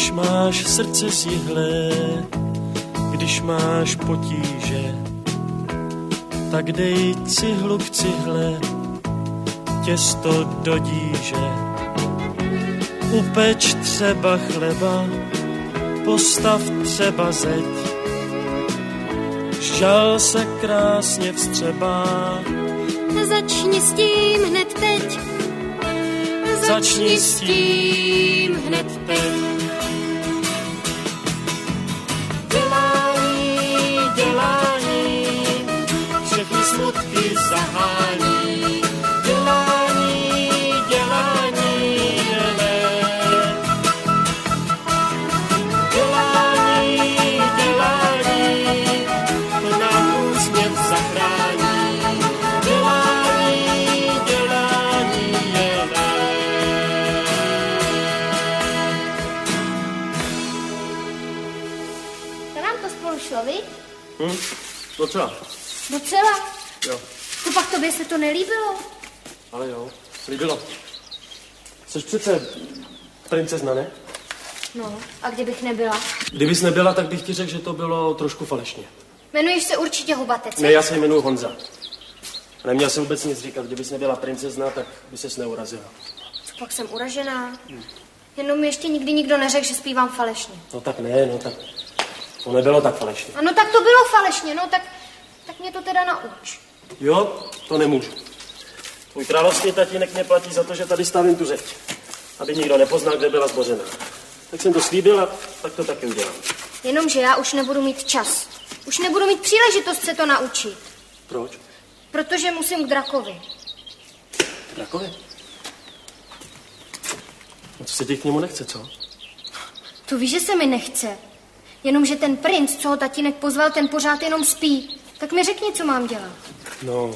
Když máš srdce z jihle, když máš potíže, tak dej cihlu k cihle, těsto do díže. Upeč třeba chleba, postav třeba zeď, žal se krásně vstřebá. Začni s tím hned teď. Začni s tím hned teď. Dělání, dělání, všechny smutky zahání. Dělání, dělání, dělání, dělání, to nám úsměv zachrání. Dělání, dělání, To nám to spolu šlo, vi? Docela. Docela? Jo. To pak tobě se to nelíbilo? Ale jo, líbilo. Jsi přece princezna, ne? No, a kdybych nebyla? Kdybys nebyla, tak bych ti řekl, že to bylo trošku falešně. Jmenuješ se určitě Hubatec. Ne, já se jmenuji Honza. Neměl jsem vůbec nic říkat, kdybys nebyla princezna, tak by ses neurazila. Co pak jsem uražená? Jenom mi ještě nikdy nikdo neřekl, že zpívám falešně. No tak ne, no tak to nebylo tak falešně. Ano, tak to bylo falešně, no tak mě to teda nauč. Jo, to nemůžu. Tvůj královský tatínek mě platí za to, že tady stavím tu zeď, aby nikdo nepoznal, kde byla zbořená. Tak jsem to slíbil a tak to taky udělám. Jenomže já už nebudu mít čas. Už nebudu mít příležitost se to naučit. Proč? Protože musím k drakovi. Drakovi? No co se ti k němu nechce, co? To víš, že se mi nechce. Jenomže ten princ, co ho tatínek pozval, ten pořád jenom spí. Tak mi řekni, co mám dělat. No,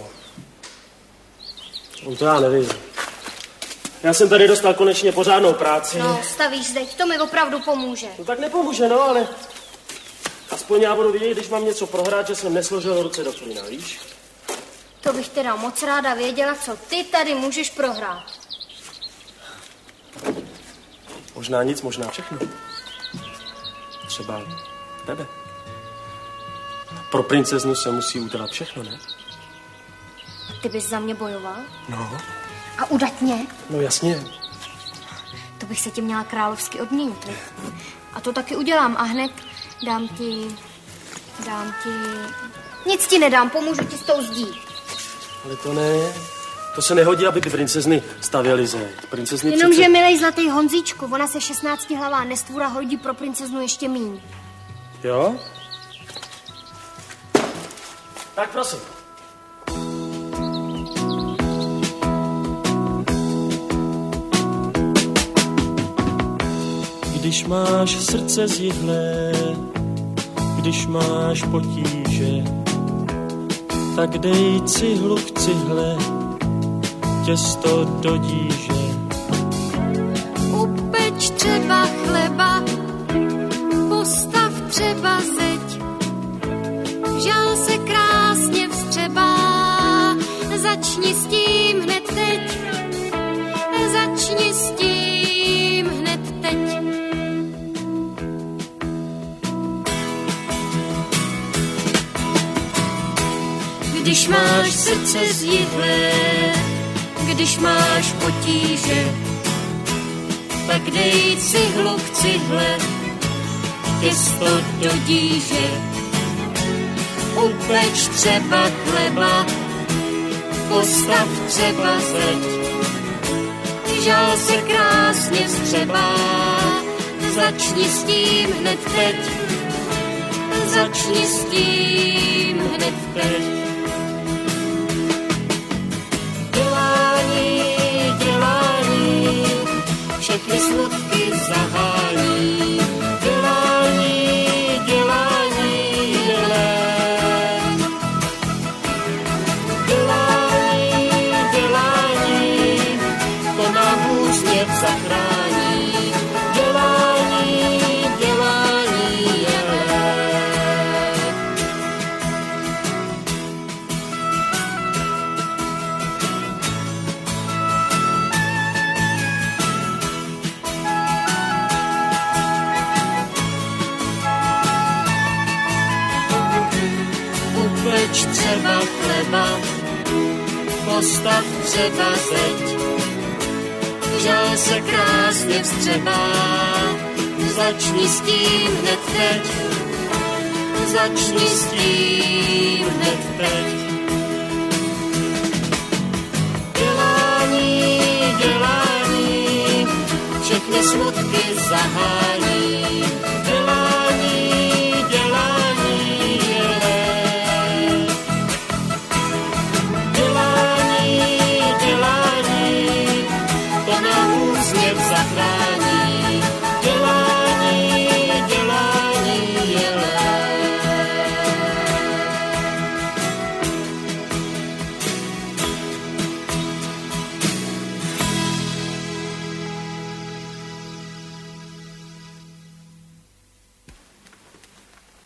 to já nevím. Já jsem tady dostal konečně pořádnou práci. No, stavíš zeď, to mi opravdu pomůže. No tak nepomůže, no, ale aspoň já budu vědět, když mám něco prohrát, že jsem nesložil ruce do klína, víš? To bych teda moc ráda věděla, co ty tady můžeš prohrát. Možná nic, možná všechno. Třeba tebe. Pro princeznu se musí udělat všechno, ne? Ty bys za mě bojoval? No. A udatně? No jasně. To bych se ti měla královsky odměnit, viď? A to taky udělám a hned dám ti... Nic ti nedám, pomůžu ti s tou zdí. Ale to ne. To se nehodí, aby ty princezny stavěly zeď. Princezny Jenomže přece... milej zlatý Honzíčku, ona se 16 hlavá nestvůra hodí pro princeznu ještě míň. Jo? Tak prosím. Když máš srdce z jihle, když máš potíže, tak dej cihlu k cihle, těsto do díže. Upeč třeba chleba, postav třeba zeď, žal se krásně vstřebá, začni s tím hned teď, začni s tím hned teď. Když máš srdce z jihle, když máš potíže, tak dej cihlu k cihle, těsto do díže. Upeč třeba chleba, postav třeba zeď, žal se krásně vstřebá, začni s tím hned teď, začni s tím hned teď. Všechny smutky zahání. Dělání, dělání, dělání, to nám úsměv zachrání. Dělání, dělání, chleba, postav třeba zeď. Žal se krásně vstřebá, začni s tím hned teď. Začni s tím hned teď. Dělání, všechny smutky zahání.